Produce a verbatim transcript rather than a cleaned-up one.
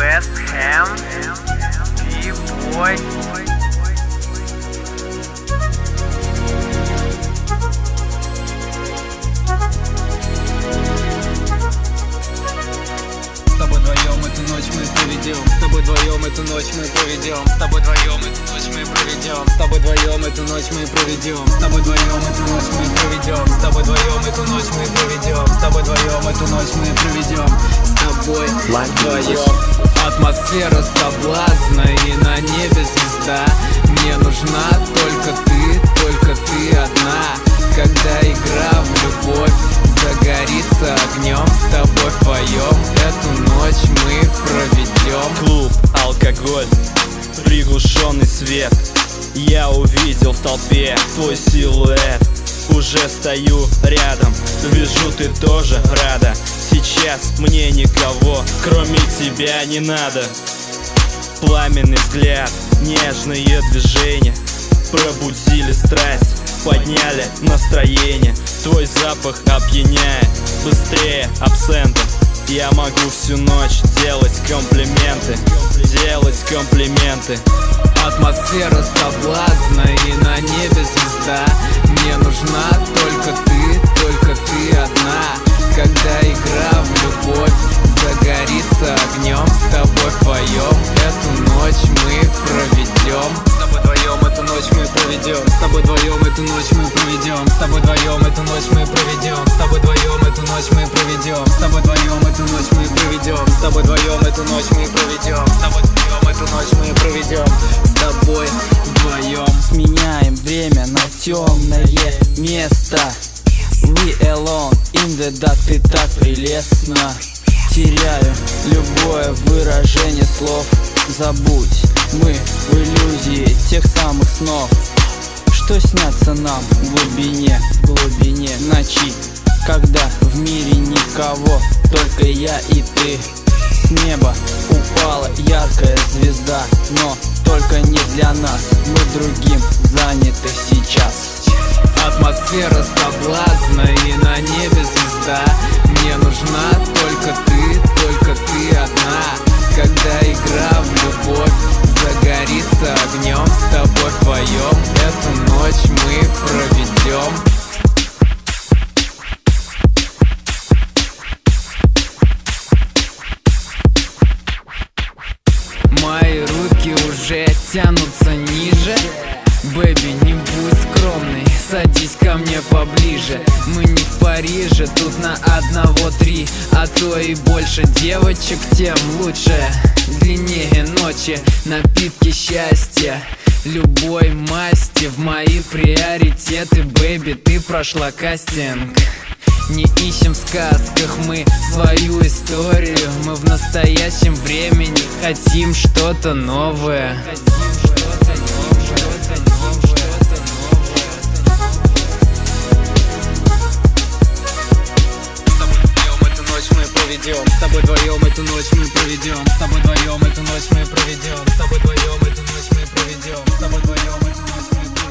West Ham, B-Boy. С тобой вдвоем эту ночь мы проведем, с тобой вдвоем эту ночь мы проведем, с тобой вдвоем эту ночь мы проведем, с тобой вдвоем эту ночь мы проведем, с тобой вдвоем эту ночь мы проведем, с тобой вдвоем эту ночь мы проведем, с тобой вдвоем эту ночь мы проведем, с тобой вдвоем. Атмосфера соблазна и на небе звезда. Мне нужна только ты, только ты одна. Когда игра в любовь загорится огнем, с тобой вдвоем эту ночь мы проведем. Клуб, алкоголь, приглушенный свет. Я увидел в толпе твой силуэт. Уже стою рядом, вижу, ты тоже рада. Сейчас мне никого, кроме тебя, не надо. Пламенный взгляд, нежные движения пробудили страсть, подняли настроение. Твой запах опьяняет, быстрее абсента. Я могу всю ночь делать комплименты, делать комплименты. Атмосфера соблазна и на небе звезда. Мне нужна только ты, только ты одна. Когда игра в любовь загорится огнем, с тобой вдвоем эту ночь мы проведем. С тобой вдвоем эту ночь мы проведем, с тобой вдвоем эту ночь мы проведем, с тобой вдвоем эту ночь мы проведем, с тобой вдвоем эту ночь мы проведем, с тобой вдвоем эту ночь мы проведем, с тобой вдвоем эту ночь мы проведем, с тобой вдвоем эту ночь мы проведем, с тобой вдвоем. Сменяем время на темное место. We alone in the dark, ты так прелестна. Теряю любое выражение слов. Забудь, мы в иллюзии тех самых снов, что снятся нам в глубине, в глубине ночи, когда в мире никого, только я и ты. С неба упала яркая звезда, но только не для нас, мы другим заняты сейчас. Атмосфера соблазна и на небе звезда. Мне нужна только ты, только ты одна. Когда игра в любовь загорится огнем, с тобой вдвоем эту ночь мы проведем. Мои руки уже тянутся ниже. Бэби, не будь скромной, садись ко мне поближе. Мы не в Париже, тут на одного три, а то и больше девочек, тем лучше. Длиннее ночи, напитки счастья любой масти. В мои приоритеты, бэби, ты прошла кастинг. Не ищем в сказках мы свою историю. Мы в настоящем времени хотим что-то новое. С тобой вдвоем эту ночь мы проведем, с тобой вдвоем эту ночь мы проведем, с тобой вдвоем эту ночь мы проведем, с тобой вдвоем эту ночь мы проведем.